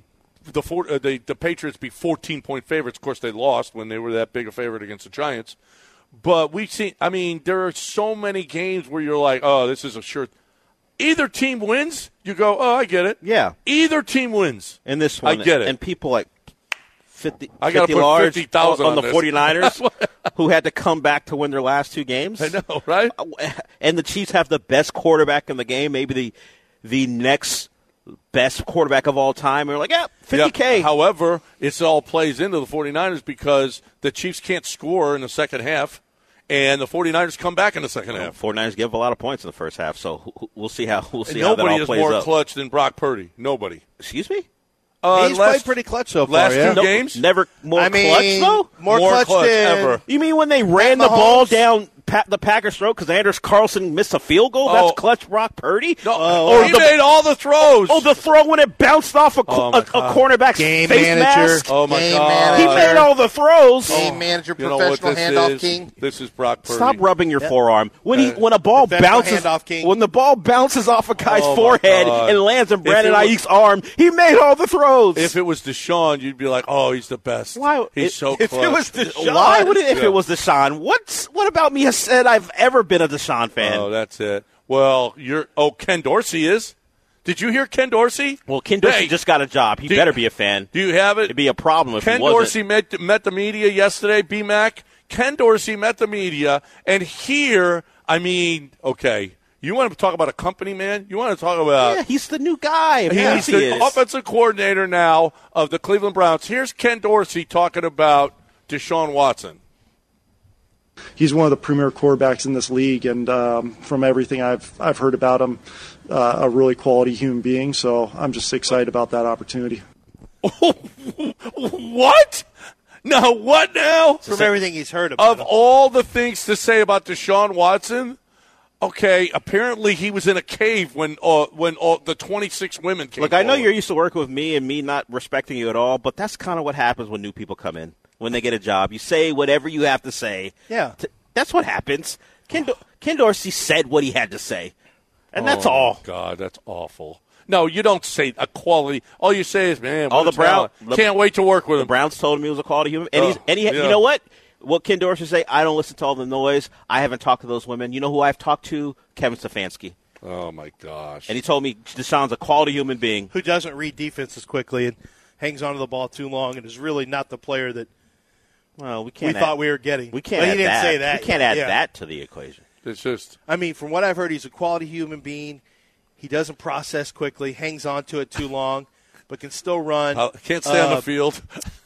the Patriots be 14-point favorites. Of course, they lost when they were that big a favorite against the Giants. But we've seen, there are so many games where you're like, oh, this is a sure. Either team wins, you go, oh, I get it. Yeah. Either team wins. In this one, I get it. And people like 50 large 50,000 on the 49ers who had to come back to win their last 2 games. I know, right? And the Chiefs have the best quarterback in the game, maybe the next best quarterback of all time. We're like, yeah, 50K. Yeah. However, it all plays into the 49ers because the Chiefs can't score in the second half, and the 49ers come back in the second half. 49ers give a lot of points in the first half, so we'll see how that all plays out. Nobody is more clutch than Brock Purdy. Nobody. Excuse me? He's played pretty clutch so far. Last 2 games? Never more clutch, though? More clutch than ever. You mean when they ran the ball down the Packers' throat because Anders Carlson missed a field goal? That's clutch Brock Purdy? No, he made all the throws. Oh, the throw when it bounced off a cornerback's face mask? Oh, my God. He made all the throws. Game manager, professional handoff king. This is Brock Purdy. Stop rubbing your forearm. When a ball bounces, when the ball bounces off a guy's forehead and lands in Brandon Ayuk's arm, he made all the throws. If it was Deshaun, you'd be like, oh, he's the best. Why? He's so clutch. If it was Deshaun, why would it? If it was Deshaun, what about me has said I've ever been a Deshaun fan? Oh, that's it. Well, Ken Dorsey is. Did you hear Ken Dorsey? Well, Ken Dorsey just got a job. He better be a fan. Do you have it? It'd be a problem if Ken he wasn't. Dorsey met the media yesterday, B-Mac. Ken Dorsey met the media, and here, okay. You want to talk about a company, man? You want to talk about... Yeah, he's the new guy. He's the offensive coordinator now of the Cleveland Browns. Here's Ken Dorsey talking about Deshaun Watson. He's one of the premier quarterbacks in this league, and from everything I've heard about him, a really quality human being. So I'm just excited about that opportunity. What? No, what now? From everything he's heard about Of all the things to say about Deshaun Watson, okay, apparently he was in a cave when the 26 women came. Look, I know you're used to working with me and me not respecting you at all, but that's kind of what happens when new people come in. When they get a job, you say whatever you have to say. Yeah. That's what happens. Ken Dorsey said what he had to say, and that's all. God, that's awful. No, you don't say a quality. All you say is, man, all the Browns can't wait to work with him. The Browns told him he was a quality human, and you know what? What Ken Dorsey say? I don't listen to all the noise. I haven't talked to those women. You know who I've talked to? Kevin Stefanski. Oh my gosh! And he told me Deshaun's a quality human being who doesn't read defenses quickly and hangs onto the ball too long, and is really not the player that. Well, we thought we were getting. We can't. He didn't say that. We can't add that to the equation. It's just. From what I've heard, he's a quality human being. He doesn't process quickly, hangs on to it too long, but can still run. Can't stay on the field.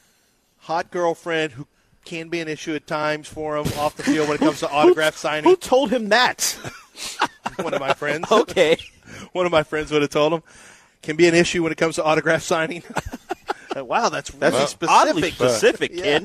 Hot girlfriend who can be an issue at times for him off the field when it comes to autograph signing. Who told him that? One of my friends. Okay. One of my friends would have told him. Can be an issue when it comes to autograph signing. Wow, that's really specific. Oddly specific, Ken.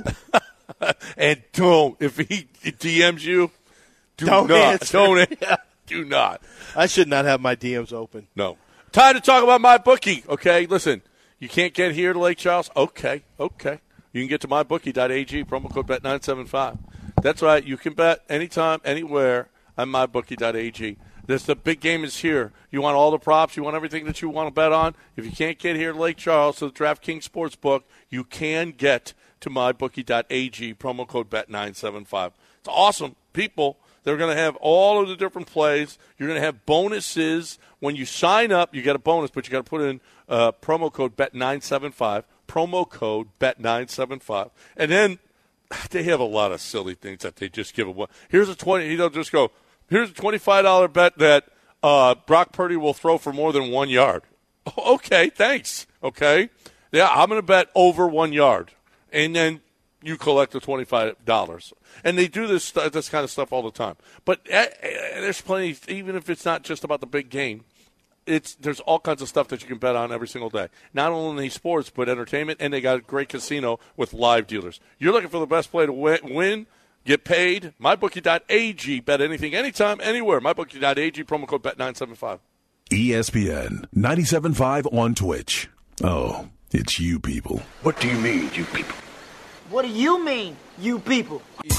And if he DMs you, don't answer. Do not. I should not have my DMs open. No. Time to talk about MyBookie. Okay, listen. You can't get here to Lake Charles? Okay. You can get to mybookie.ag, promo code Bet975. That's right. You can bet anytime, anywhere on mybookie.ag. The big game is here. You want all the props. You want everything that you want to bet on. If you can't get here to Lake Charles to the DraftKings Sportsbook, you can get to mybookie.ag, promo code Bet975. It's awesome. People, they're going to have all of the different plays. You're going to have bonuses. When you sign up, you get a bonus, but you got to put in promo code Bet975, promo code Bet975. And then they have a lot of silly things that they just give away. Here's a 20. They'll just go, here's a $25 bet that Brock Purdy will throw for more than 1 yard. Okay, thanks. Okay. Yeah, I'm going to bet over 1 yard. And then you collect the $25. And they do this kind of stuff all the time. But there's plenty, even if it's not just about the big game, there's all kinds of stuff that you can bet on every single day. Not only sports, but entertainment, and they got a great casino with live dealers. You're looking for the best play to win, get paid, mybookie.ag. Bet anything, anytime, anywhere. Mybookie.ag, promo code Bet975. ESPN 97.5 on Twitch. Oh, It's you people. What do you mean, you people? What do you mean, you people?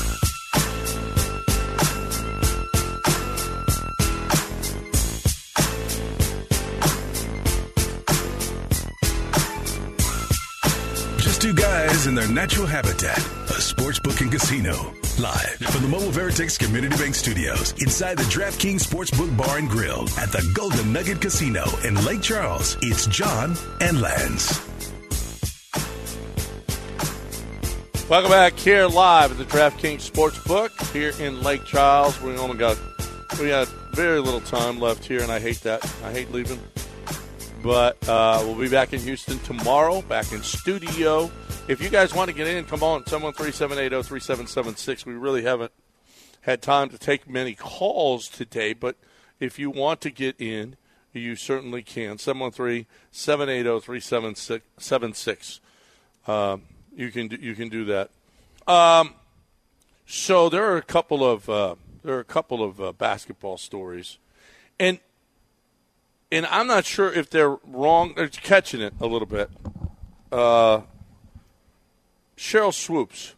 Just two guys in their natural habitat, a sports book and casino. Live from the Mobile Veritex Community Bank Studios inside the DraftKings Sportsbook Bar and Grill at the Golden Nugget Casino in Lake Charles, it's John and Lance. Welcome back here live at the DraftKings Sportsbook here in Lake Charles. We got very little time left here, and I hate that. I hate leaving. But we'll be back in Houston tomorrow, back in studio. If you guys want to get in, come on, 713-780-3776. We really haven't had time to take many calls today, but if you want to get in, you certainly can. 713-780-3776. You can do that. So there are a couple of basketball stories, and I'm not sure if they're wrong. They're catching it a little bit. Sheryl Swoopes.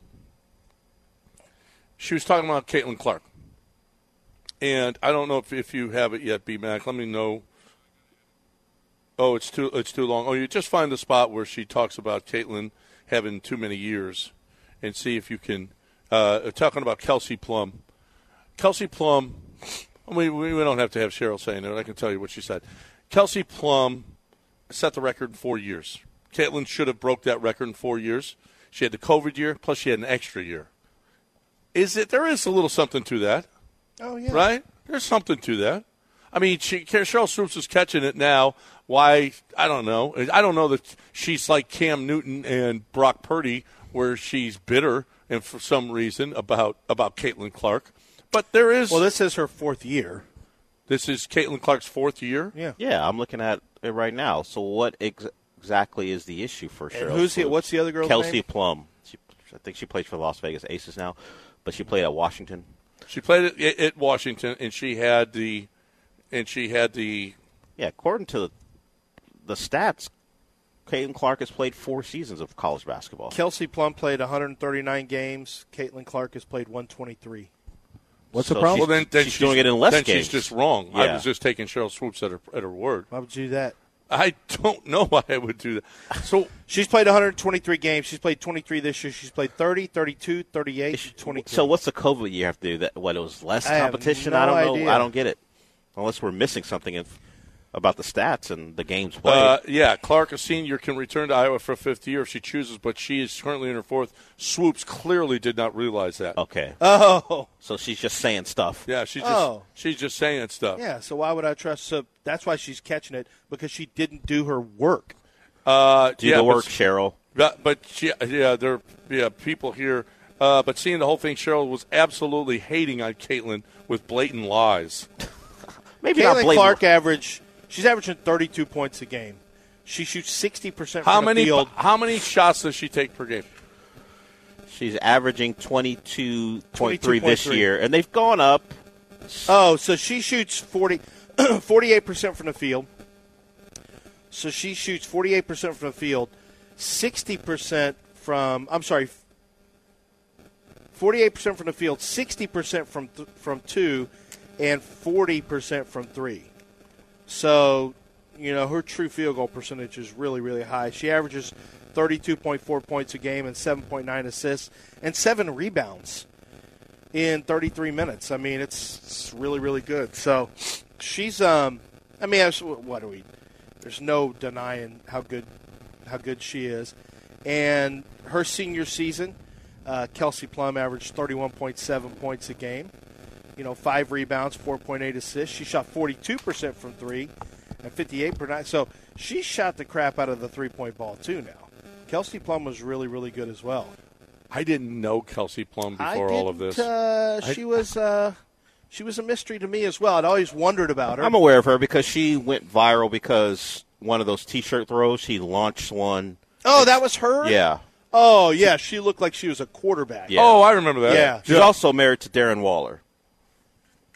She was talking about Caitlin Clark, and I don't know if you have it yet, B-Mac. Let me know. Oh, it's too long. Oh, you just find the spot where she talks about Caitlin having too many years, and see if you can. Talking about Kelsey Plum. Kelsey Plum. We don't have to have Cheryl saying it. I can tell you what she said. Kelsey Plum set the record in 4 years. Caitlin should have broke that record in 4 years. She had the COVID year, plus she had an extra year. There is a little something to that. Oh, yeah. Right? There's something to that. I mean, Sheryl Swoopes is catching it now. Why? I don't know. I don't know that she's like Cam Newton and Brock Purdy, where she's bitter and for some reason about Caitlin Clark. But there is. Well, this is her fourth year. This is Caitlin Clark's fourth year? Yeah, I'm looking at it right now. So what exactly is the issue for Cheryl? What's the other girl's Kelsey name? Plum. I think she plays for the Las Vegas Aces now, but she played at Washington. She played at Washington, and she had the. Yeah, according to the stats, Caitlin Clark has played 4 seasons of college basketball. Kelsey Plum played 139 games. Caitlin Clark has played 123. What's the problem? Well, then she's doing it in less games. Then she's just wrong. Yeah. I was just taking Sheryl Swoopes at her word. Why would you do that? I don't know why I would do that. So she's played 123 games. She's played 23 this year. She's played 30, 32, 38, 22. So what's the COVID you have to do? That it was less competition? I don't know. Idea. I don't get it. Unless we're missing something about the stats and the games played. Yeah, Clark, a senior, can return to Iowa for a 5th year if she chooses, but she is currently in her 4th. Swoopes clearly did not realize that. Okay. Oh. So she's just saying stuff. Yeah, she's just saying stuff. Yeah, so why would I trust? So that's why she's catching it, because she didn't do her work. Do the work, Cheryl. But there are people here. But seeing the whole thing, Cheryl was absolutely hating on Caitlin with blatant lies. Maybe not blatant. Clark she's averaging 32 points a game. She shoots 60% from the field. How many shots does she take per game? She's averaging 22.3 this year, and they've gone up. Oh, so she shoots 48% from the field. So she shoots 48% from the field, 60% from – I'm sorry, 48% from the field, 60% from 2, and 40% from 3. So, her true field goal percentage is really, really high. She averages 32.4 points a game and 7.9 assists and 7 rebounds in 33 minutes. I mean, it's really, really good. So she's there's no denying how good she is. And her senior season, Kelsey Plum averaged 31.7 points a game. 5 rebounds, 4.8 assists. She shot 42% from 3 and 58%. So she shot the crap out of the three-point ball, too, now. Kelsey Plum was really, really good as well. I didn't know Kelsey Plum before all of this. She was a mystery to me as well. I'd always wondered about her. I'm aware of her because she went viral because one of those T-shirt throws, she launched one. Oh, that was her? Yeah. Oh, yeah. She looked like she was a quarterback. Yeah. Oh, I remember that. Yeah. She's also married to Darren Waller.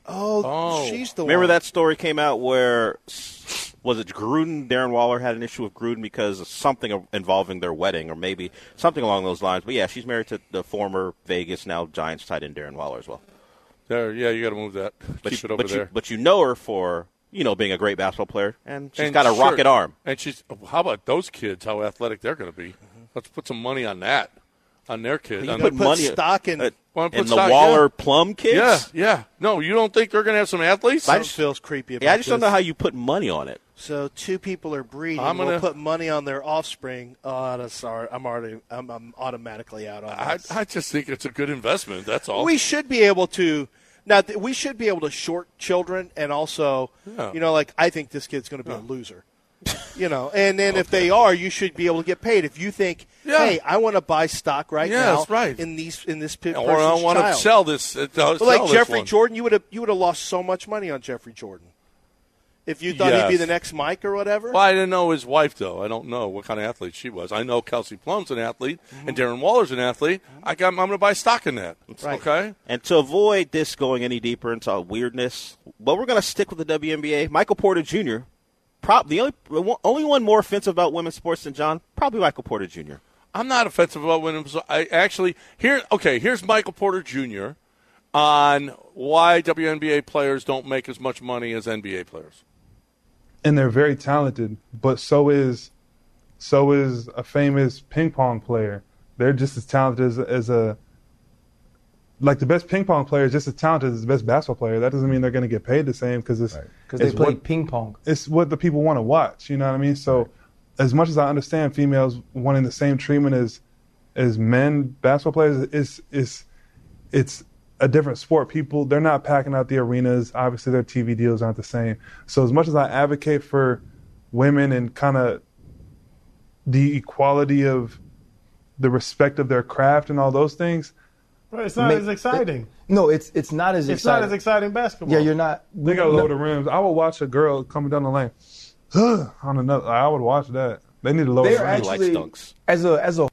Oh, she's the one. Remember that story came out where, was it Gruden? Darren Waller had an issue with Gruden because of something involving their wedding or maybe something along those lines. But, yeah, she's married to the former Vegas, now Giants tight end Darren Waller as well. Yeah, you got to move that. Keep it over there. But you know her for, being a great basketball player, and she's got a rocket arm. And how about those kids, how athletic they're going to be? Mm-hmm. Let's put some money on that, on their kids. You put stock in the Waller Plum kids? Yeah. No, you don't think they're going to have some athletes? That just feels creepy about I just don't know how you put money on it. So two people are breeding. We'll put money on their offspring. Oh, sorry. I'm automatically out on this. I just think it's a good investment. That's all. We should be able to. Now, we should be able to short children and also, I think this kid's going to be a loser. And then if they are, you should be able to get paid. If you think, hey, I want to buy stock now that's right. in this person's or I want to sell this. Jeffrey Jordan, you would have lost so much money on Jeffrey Jordan if you thought he'd be the next Mike or whatever. Well, I didn't know his wife, though. I don't know what kind of athlete she was. I know Kelsey Plum's an athlete and Darren Waller's an athlete. I'm going to buy stock in that. Right. Okay? And to avoid this going any deeper into weirdness, we're going to stick with the WNBA. Michael Porter Jr., the only one more offensive about women's sports than John, probably Michael Porter Jr. I'm not offensive about women's. Here's Michael Porter Jr. on why WNBA players don't make as much money as NBA players. And they're very talented, but so is a famous ping pong player. They're just as talented as the best ping pong player is just as talented as the best basketball player. That doesn't mean they're going to get paid the same because they play ping pong. It's what the people want to watch. You know what I mean? So, as much as I understand females wanting the same treatment as men basketball players, it's a different sport. People, they're not packing out the arenas. Obviously, their TV deals aren't the same. So, as much as I advocate for women and kind of the equality of the respect of their craft and all those things. Right, it's not as exciting. It's not as exciting. It's not as exciting basketball. Yeah, you're not. They got to lower the rims. I would watch a girl coming down the lane. On another, I would watch that. They need to lower the rims. Like dunks. As a.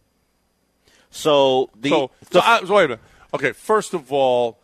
So wait a minute. Okay, first of all,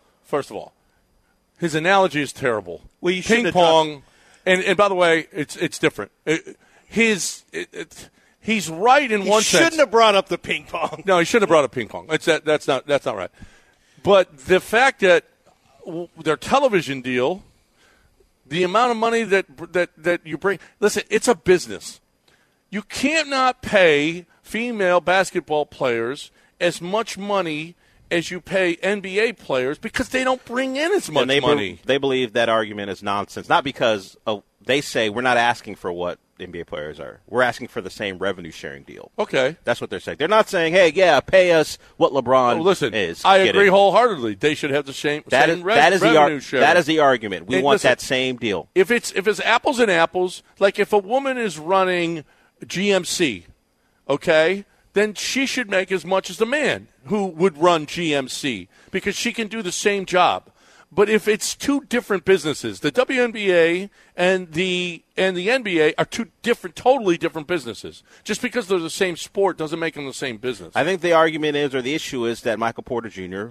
his analogy is terrible. Well, you ping pong, and by the way, it's different. He's right in one sense. He shouldn't have brought up the ping pong. No, he shouldn't have brought up ping pong. That's not right. But the fact that their television deal, the amount of money that you bring. Listen, it's a business. You can't not pay female basketball players as much money as you pay NBA players because they don't bring in as much money. They believe that argument is nonsense. Not because they say we're not asking for what NBA players are. We're asking for the same revenue sharing deal. Okay. That's what they're saying. They're not saying, hey, pay us what LeBron is. I agree wholeheartedly. They should have the same revenue sharing. That is the argument. We want that same deal. If it's apples and apples, like if a woman is running GMC, okay, then she should make as much as the man who would run GMC because she can do the same job. But if it's two different businesses, the WNBA and the NBA are two totally different businesses. Just because they're the same sport doesn't make them the same business. I think the argument is, or the issue is, that Michael Porter Jr.,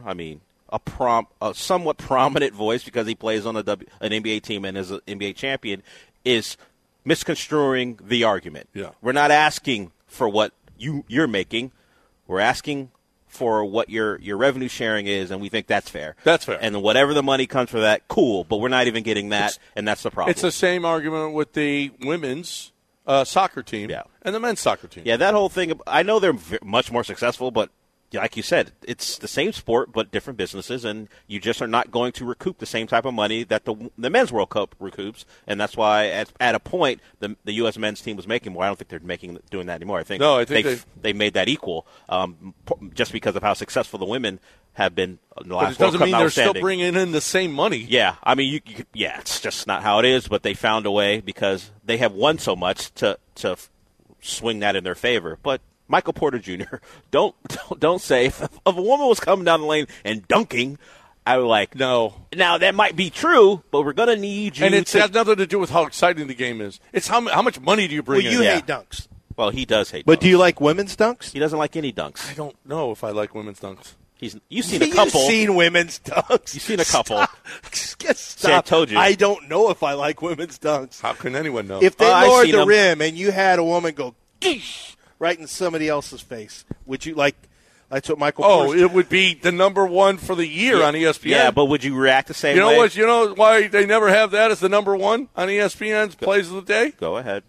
a somewhat prominent voice because he plays on an NBA team and is an NBA champion, is misconstruing the argument. Yeah. We're not asking for what you're making. We're asking for what your revenue sharing is, and we think that's fair. That's fair. And whatever the money comes for that, cool, but we're not even getting that, and that's the problem. It's the same argument with the women's soccer team and the men's soccer team. Yeah, that whole thing, I know they're much more successful, but like you said, it's the same sport but different businesses, and you just are not going to recoup the same type of money that the Men's World Cup recoups, and that's why at a point the U.S. men's team was making more. I don't think they're doing that anymore. I think they made that equal just because of how successful the women have been in the last World Cup. But it doesn't mean they're still bringing in the same money. Yeah, I mean, it's just not how it is, but they found a way because they have won so much to swing that in their favor. But Michael Porter Jr., don't say if a woman was coming down the lane and dunking, I would like, no. Now, that might be true, but we're going to need you. And it has nothing to do with how exciting the game is. It's how much money do you bring in? Well, you hate dunks. Well, he does hate dunks. But do you like women's dunks? He doesn't like any dunks. I don't know if I like women's dunks. You've seen a couple. You've seen women's dunks. You've seen a couple. Stop. See, I told you. I don't know if I like women's dunks. How can anyone know? If they lowered the rim and you had a woman go right in somebody else's face, would you like? That's what Michael. It would be the number one for the year on ESPN. Yeah, but would you react the same way? You know why they never have that as the number one on ESPN's plays of the day? Go ahead.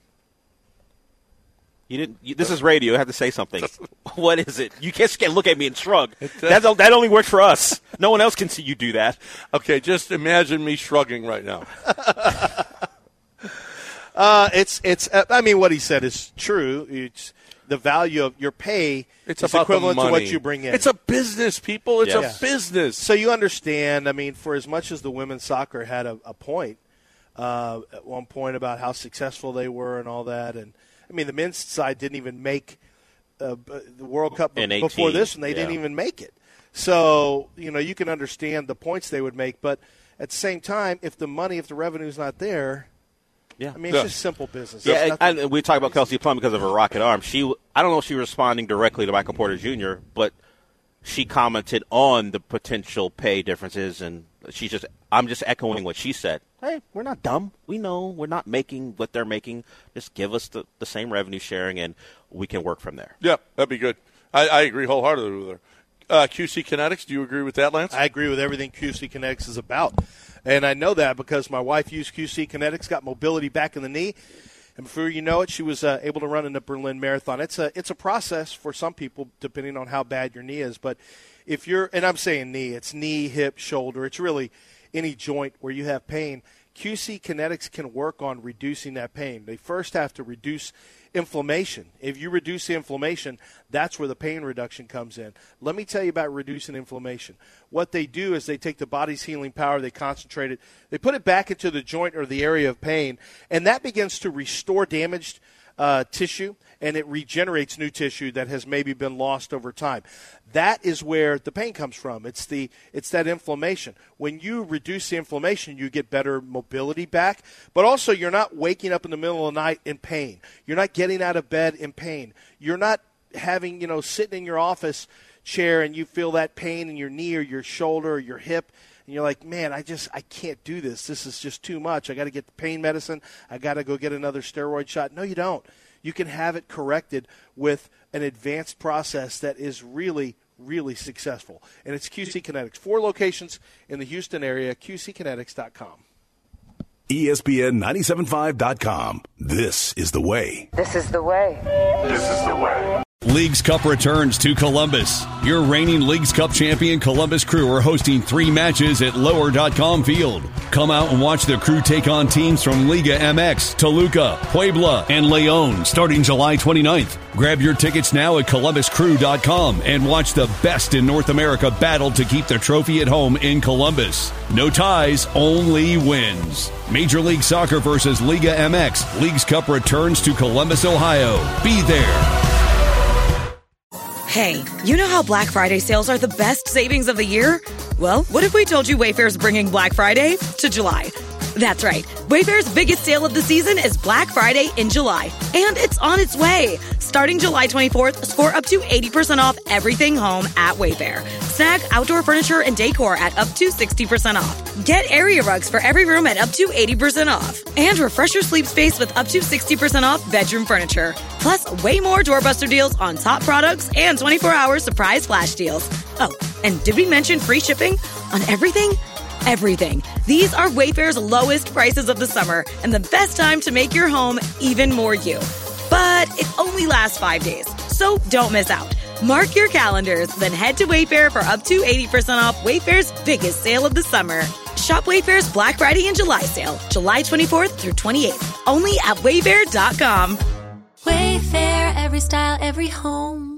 This is radio. You have to say something. What is it? You can't look at me and shrug. That only works for us. No one else can see you do that. Okay, just imagine me shrugging right now. I mean, what he said is true. It's the value of your pay. It's is about equivalent the money. to what you bring in. It's a business, people. It's a business. So you understand. I mean, for as much as the women's soccer had a point at one point about how successful they were and all that, and I mean, the men's side didn't even make the World Cup before this, and they didn't even make it. So, you can understand the points they would make. But at the same time, if the revenue's not there, I mean, it's just simple business. Yeah, and we talk about Kelsey Plum because of her rocket arm. I don't know if she was responding directly to Michael Porter Jr., but she commented on the potential pay differences, and I'm just echoing what she said. Hey, we're not dumb. We know we're not making what they're making. Just give us the same revenue sharing, and we can work from there. Yeah, that'd be good. I agree wholeheartedly with her. QC Kinetics, do you agree with that, Lance? I agree with everything QC Kinetics is about. And I know that because my wife used QC Kinetics, got mobility back in the knee. And before you know it, she was able to run in the Berlin Marathon. It's a process for some people, depending on how bad your knee is. But if and I'm saying knee, it's knee, hip, shoulder. It's really any joint where you have pain. QC Kinetics can work on reducing that pain. They first have to reduce inflammation. If you reduce the inflammation, that's where the pain reduction comes in. Let me tell you about reducing inflammation. What they do is they take the body's healing power, they concentrate it, they put it back into the joint or the area of pain, and that begins to restore damaged tissue, and it regenerates new tissue that has maybe been lost over time. That is where the pain comes from. It's that inflammation. When you reduce the inflammation, you get better mobility back, but also you're not waking up in the middle of the night in pain. You're not getting out of bed in pain. You're not having, sitting in your office chair and you feel that pain in your knee or your shoulder or your hip, and you're like, man, I can't do this. This is just too much. I got to get the pain medicine. I got to go get another steroid shot. No, you don't. You can have it corrected with an advanced process that is really, really successful. And it's QC Kinetics. 4 locations in the Houston area, QCkinetics.com. ESPN975.com. This is the way. This is the way. This is the way. Leagues Cup returns to Columbus. Your reigning Leagues Cup champion Columbus Crew are hosting 3 matches at Lower.com Field. Come out and watch the Crew take on teams from Liga MX, Toluca, Puebla, and León starting July 29th. Grab your tickets now at ColumbusCrew.com and watch the best in North America battle to keep the trophy at home in Columbus. No ties, only wins. Major League Soccer versus Liga MX. Leagues Cup returns to Columbus, Ohio. Be there. Hey, you know how Black Friday sales are the best savings of the year? Well, what if we told you Wayfair's bringing Black Friday to July? That's right. Wayfair's biggest sale of the season is Black Friday in July. And it's on its way. Starting July 24th, score up to 80% off everything home at Wayfair. Snag outdoor furniture and decor at up to 60% off. Get area rugs for every room at up to 80% off. And refresh your sleep space with up to 60% off bedroom furniture. Plus, way more doorbuster deals on top products and 24-hour surprise flash deals. Oh, and did we mention free shipping on everything? Everything. These are Wayfair's lowest prices of the summer and the best time to make your home even more you. But it only lasts 5 days, so don't miss out. Mark your calendars, then head to Wayfair for up to 80% off Wayfair's biggest sale of the summer. Shop Wayfair's Black Friday and July sale, July 24th through 28th, only at Wayfair.com. Wayfair, every style, every home.